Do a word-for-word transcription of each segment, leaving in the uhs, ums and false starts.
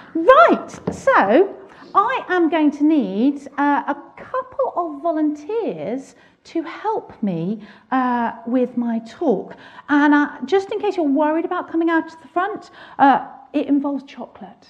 Right, so I am going to need uh, a couple of volunteers to help me uh, with my talk. And uh, just in case you're worried about coming out to the front, uh, it involves chocolate.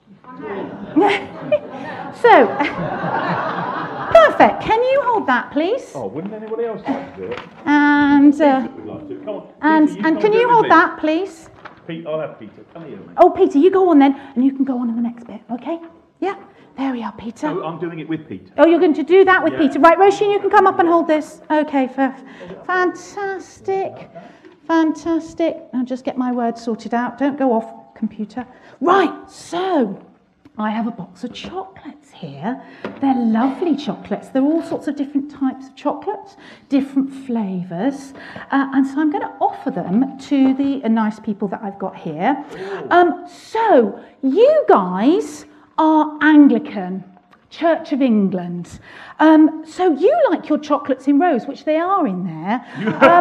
So, perfect. Can you hold that, please? Oh, wouldn't anybody else like to do it? And uh, We'd like to. Come on. and Peter, you and come can do you it hold with me. that, please? Pete, I'll have Peter. Come here, mate. Oh, Peter, you go on then, and you can go on to the next bit. Okay? Yeah. There we are, Peter. No, I'm doing it with Peter. Oh, you're going to do that with Yeah. Peter. Right, Roisin, you can come up and hold this. Okay, f- fantastic. Fantastic. I'll just get my words sorted out. Don't go off, computer. Right, so I have a box of chocolates here. They're lovely chocolates. They're all sorts of different types of chocolates, different flavours. Uh, and so I'm going to offer them to the uh, nice people that I've got here. Um, so you guys are Anglican, Church of England. Um, so you like your chocolates in rows, which they are in there. Um,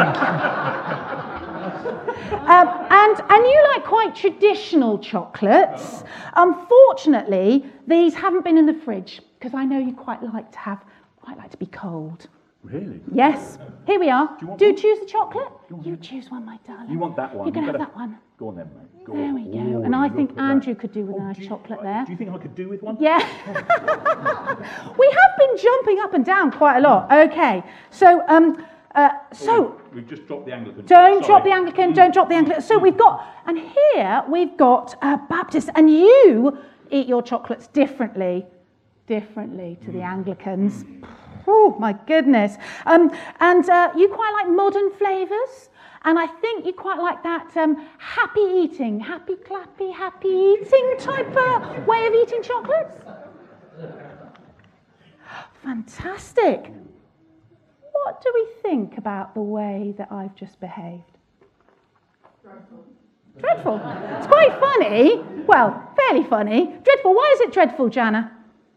um, and, and you like quite traditional chocolates. Unfortunately, these haven't been in the fridge, because I know you quite like to have, quite like to be cold. Really? Yes. Here we are. Do you want Do one? choose the chocolate. You want You one? choose one, my darling. You want that one? You can You have better- that one. Go on then, mate. Go There on. we go. Ooh, And I look think at that. Andrew could do with a Oh, nice do you- chocolate there. Do you think I could do with one? Yeah. We have been jumping up and down quite a lot. Okay. So, um, uh, so Oh, we've just dropped the Anglican. don't Sorry. drop the Anglican. Don't drop the Anglican. So we've got, and here we've got uh, Baptist, and you eat your chocolates differently, differently to the Anglicans. Oh my goodness. Um, and uh, you quite like modern flavours. And I think you quite like that um, happy eating, happy clappy, happy eating type uh, way of eating chocolates. Fantastic. What do we think about the way that I've just behaved? Dreadful. Dreadful. It's quite funny. Well, fairly funny. Dreadful. Why is it dreadful, Jana?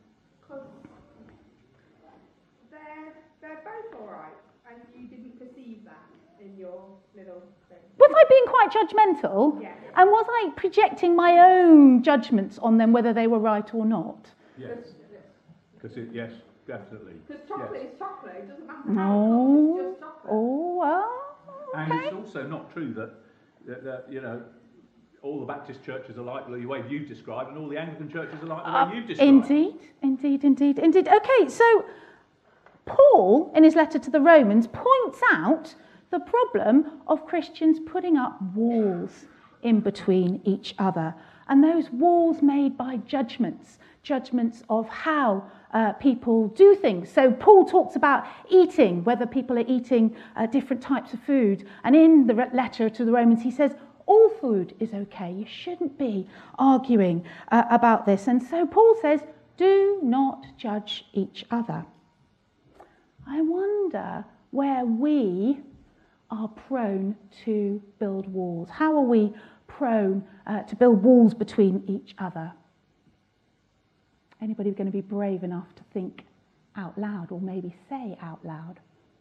They're, they're both all right, and you didn't perceive that in your little thing. Was I being quite judgmental? Yes. And was I projecting my own judgments on them, whether they were right or not? Yes. Because it, yes, definitely. Because chocolate Yes. is chocolate, it doesn't matter how No. it's just chocolate. Oh, well, And okay. it's also not true that, that, that you know, all the Baptist churches are like the way you've described, and all the Anglican churches are like the Uh, way you've described. indeed, indeed, indeed, indeed. Okay, so Paul, in his letter to the Romans, points out the problem of Christians putting up walls in between each other. And those walls made by judgments, judgments of how uh, people do things. So Paul talks about eating, whether people are eating uh, different types of food. And in the re- letter to the Romans, he says, all food is okay. You shouldn't be arguing uh, about this. And so Paul says, do not judge each other. I wonder where we are prone to build walls. How are we prone uh, to build walls between each other? Anybody going to be brave enough to think out loud, or maybe say out loud?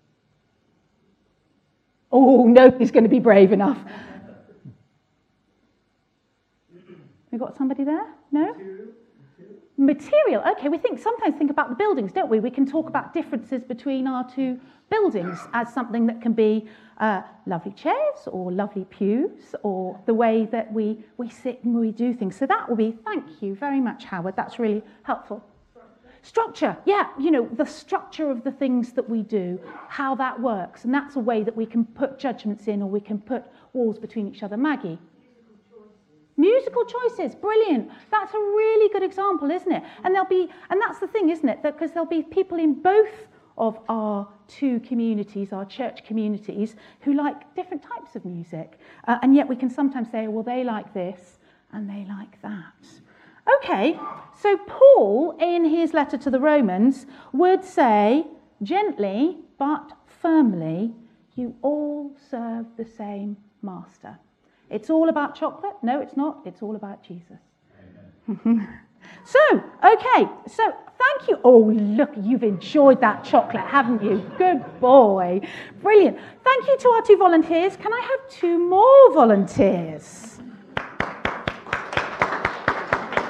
Oh, nobody's going to be brave enough. We got somebody there? No? Material. Okay, we think sometimes think about the buildings, don't we? We can talk about differences between our two buildings as something that can be uh, lovely chairs or lovely pews or the way that we, we sit and we do things. So that will be, thank you very much, Howard. That's really helpful. Structure. Yeah, you know, the structure of the things that we do, how that works. And that's a way that we can put judgments in, or we can put walls between each other. Maggie? Musical choices, brilliant. That's a really good example, isn't it? And there'll be, and that's the thing, isn't it? That because there'll be people in both of our two communities, our church communities, who like different types of music, uh, and yet we can sometimes say, well, they like this and they like that. Okay, so Paul, in his letter to the Romans, would say, gently but firmly, you all serve the same master. It's all about chocolate? No, it's not. It's all about Jesus. So, okay. So, thank you. Oh, look, you've enjoyed that chocolate, haven't you? Good boy. Brilliant. Thank you to our two volunteers. Can I have two more volunteers?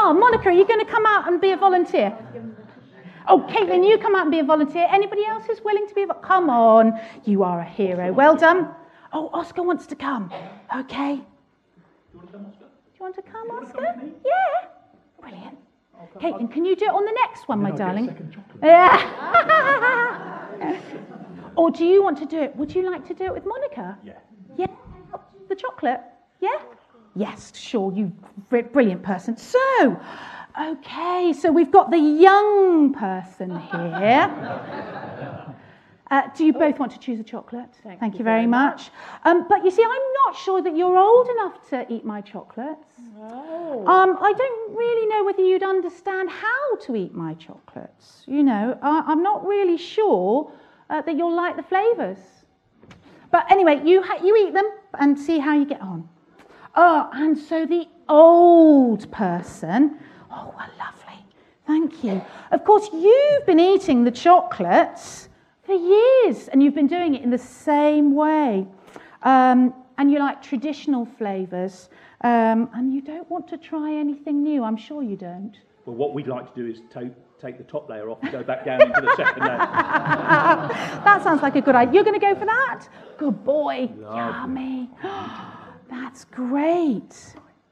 Oh, Monica, are you going to come out and be a volunteer? Oh, Caitlin, you come out and be a volunteer. Anybody else who's willing to be a volunteer? Come on, you are a hero. Well done. Oh, Oscar wants to come. Okay. Do you want to come, Oscar? Do you want to come, You want to Oscar? come with me? Yeah. Brilliant. I'll come. Caitlin, can you do it on the next one, my Then I'll get a darling? second chocolate. Yeah. Or do you want to do it? Would you like to do it with Monica? Yeah. Yeah. The chocolate? Yeah? Yes, sure, you br- brilliant person. So, okay, so we've got the young person here. Uh, do you both want to choose a chocolate? Thank, Thank you, you very, very much. much. Um, but you see, I'm not sure that you're old enough to eat my chocolates. Oh. Um, I don't really know whether you'd understand how to eat my chocolates. You know, uh, I'm not really sure uh, that you'll like the flavours. But anyway, you ha- you eat them and see how you get on. Oh, and so the old person. Oh, well, lovely. Thank you. Of course, you've been eating the chocolates for years, and you've been doing it in the same way. Um, and you like traditional flavours, um, and you don't want to try anything new. I'm sure you don't. Well, what we'd like to do is take take the top layer off and go back down into the second layer. That sounds like a good idea. You're going to go for that? Good boy. Lovely. Yummy. That's great.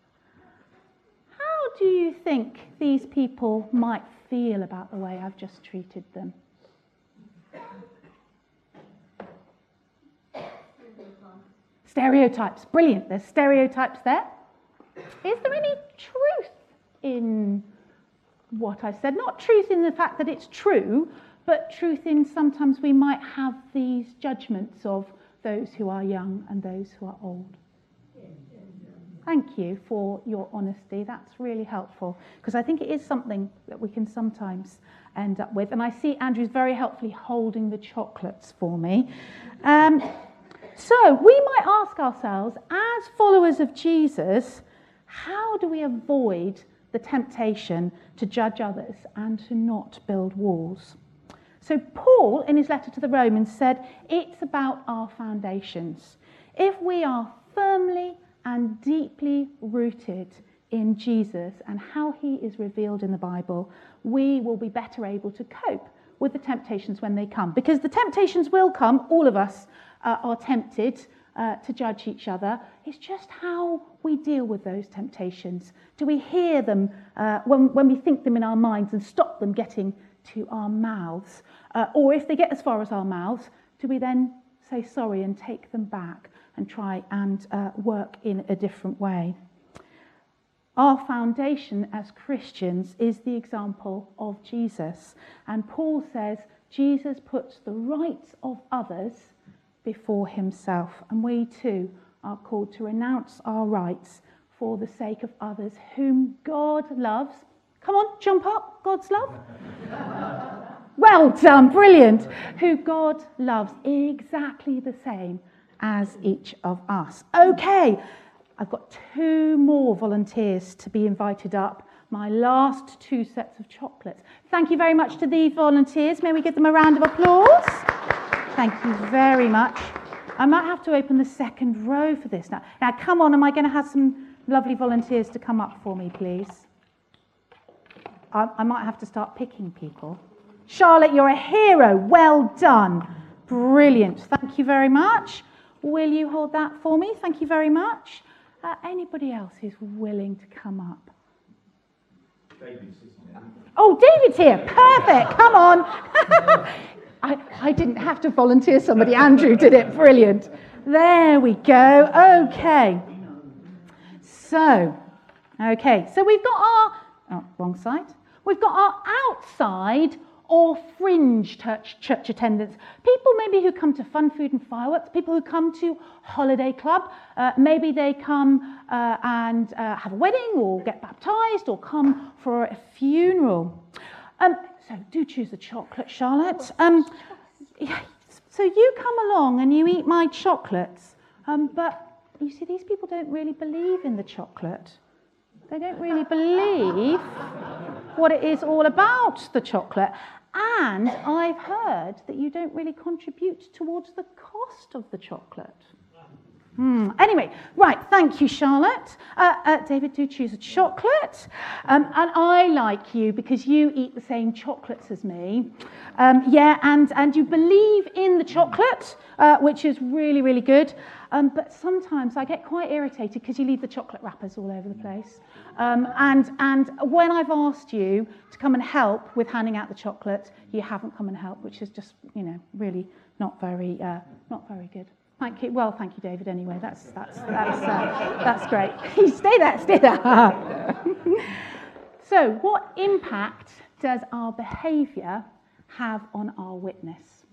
How do you think these people might feel about the way I've just treated them? Stereotypes. Brilliant. There's stereotypes there. Is there any truth in what I said? Not truth in the fact that it's true, but truth in sometimes we might have these judgments of those who are young and those who are old. Thank you for your honesty. That's really helpful, because I think it is something that we can sometimes end up with. And I see Andrew's very helpfully holding the chocolates for me. Um, so we might ask ourselves, as followers of Jesus, how do we avoid the temptation to judge others and to not build walls? So Paul, in his letter to the Romans, said it's about our foundations. If we are firmly and deeply rooted in Jesus and how he is revealed in the Bible, we will be better able to cope with the temptations when they come. Because the temptations will come, all of us uh, are tempted uh, to judge each other. It's just how we deal with those temptations. Do we hear them uh, when, when we think them in our minds and stop them getting to our mouths? Uh, or if they get as far as our mouths, do we then say sorry and take them back and try and uh, work in a different way? Our foundation as Christians is the example of Jesus. And Paul says Jesus puts the rights of others before himself. And we too are called to renounce our rights for the sake of others whom God loves. Come on, jump up, God's love. Well done, brilliant. Who God loves exactly the same as each of us. Okay, I've got two more volunteers to be invited up. My last two sets of chocolates. Thank you very much to these volunteers. May we give them a round of applause? Thank you very much. I might have to open the second row for this now. Now, come on, am I going to have some lovely volunteers to come up for me, please? I, I might have to start picking people. Charlotte, you're a hero. Well done. Brilliant. Thank you very much. Will you hold that for me? Thank you very much. Uh, anybody else who's willing to come up? David's, isn't it? Oh, David's here. Perfect. Come on. I, I didn't have to volunteer somebody. Andrew did it. Brilliant. There we go. Okay. So, okay. So we've got our... Oh, wrong side. We've got our outside or fringe church, church attendance. People maybe who come to Fun, Food and Fireworks, people who come to Holiday Club, uh, maybe they come uh, and uh, have a wedding or get baptised or come for a funeral. Um, so do choose a chocolate, Charlotte. Um, yeah, so you come along and you eat my chocolates, um, but you see these people don't really believe in the chocolate. They don't really believe what it is all about, the chocolate. And I've heard that you don't really contribute towards the cost of the chocolate. Mm. Anyway, right, thank you, Charlotte. Uh, uh, David, do choose a chocolate. Um, and I like you because you eat the same chocolates as me. Um, yeah, and, and you believe in the chocolate, uh, which is really, really good. Um, but sometimes I get quite irritated because you leave the chocolate wrappers all over the place. Um, and, and when I've asked you to come and help with handing out the chocolate, you haven't come and helped, which is just, you know, really not very, uh, not very good. Thank you. Well, thank you, David. Anyway, that's that's that's uh, that's great. Stay there, stay there. So, what impact does our behaviour have on our witness?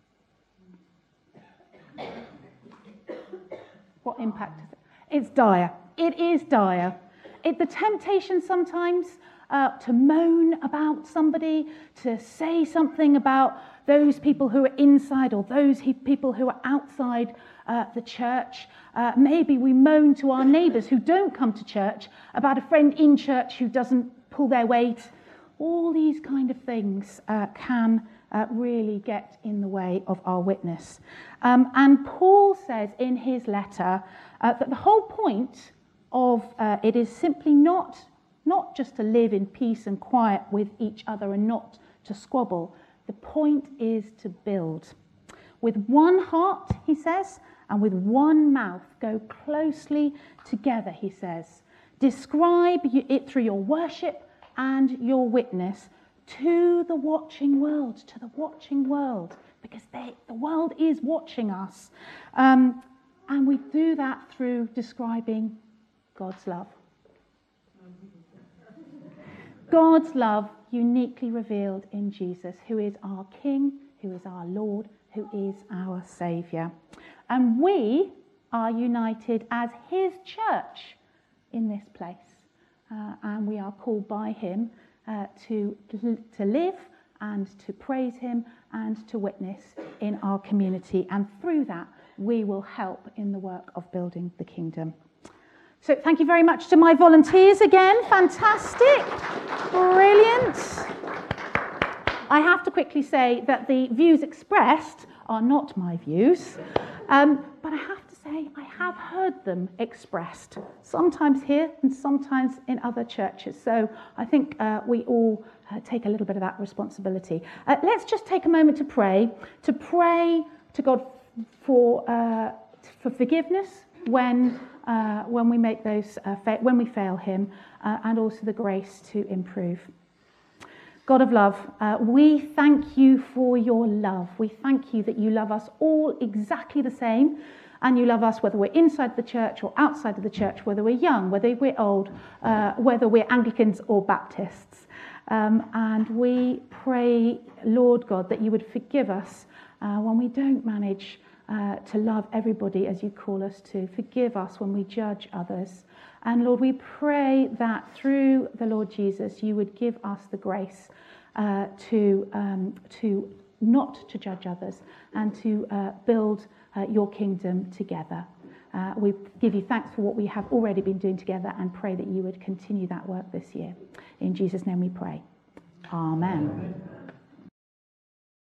What impact is it? It's dire. It is dire. It, the temptation sometimes uh, to moan about somebody, to say something about those people who are inside or those he, people who are outside uh, the church. Uh, maybe we moan to our neighbours who don't come to church about a friend in church who doesn't pull their weight. All these kind of things uh, can uh, really get in the way of our witness. Um, and Paul says in his letter uh, that the whole point of uh, it is simply not, not just to live in peace and quiet with each other and not to squabble. The point is to build. With one heart, he says, and with one mouth, go closely together, he says. Describe it through your worship and your witness to the watching world, to the watching world, because they, the world is watching us. Um, and we do that through describing God's love. God's love uniquely revealed in Jesus, who is our King, who is our Lord, who is our Saviour. And we are united as his church in this place. Uh, and we are called by him uh, to, to live and to praise him and to witness in our community. And through that, we will help in the work of building the kingdom. So thank you very much to my volunteers again. Fantastic. Brilliant. I have to quickly say that the views expressed are not my views, um, but I have to say I have heard them expressed, sometimes here and sometimes in other churches. So I think uh, we all uh, take a little bit of that responsibility. Uh, let's just take a moment to pray, to pray to God for uh, for forgiveness when uh, when we make those uh, fa- when we fail him, uh, and also the grace to improve. God of love, uh, we thank you for your love. We thank you that you love us all exactly the same, and you love us whether we're inside the church or outside of the church, whether we're young, whether we're old, uh, whether we're Anglicans or Baptists. Um, and we pray, Lord God, that you would forgive us uh, when we don't manage uh, to love everybody as you call us to. Forgive us when we judge others. And Lord, we pray that through the Lord Jesus, you would give us the grace uh, to um, to not to judge others and to uh, build uh, your kingdom together. Uh, we give you thanks for what we have already been doing together and pray that you would continue that work this year. In Jesus' name we pray. Amen. Amen.